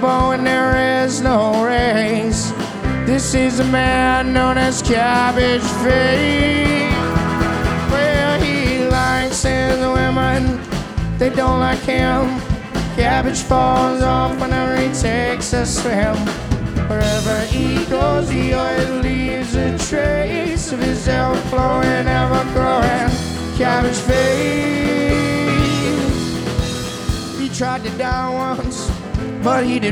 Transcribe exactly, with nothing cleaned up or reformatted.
football when there is no race. This is a man known as Cabbage Face. Well, he likes his women, they don't like him. Cabbage falls off whenever he takes a swim. Wherever he goes, he always leaves a trace of his ever flowing, ever growing cabbage face. He tried to die once, but he did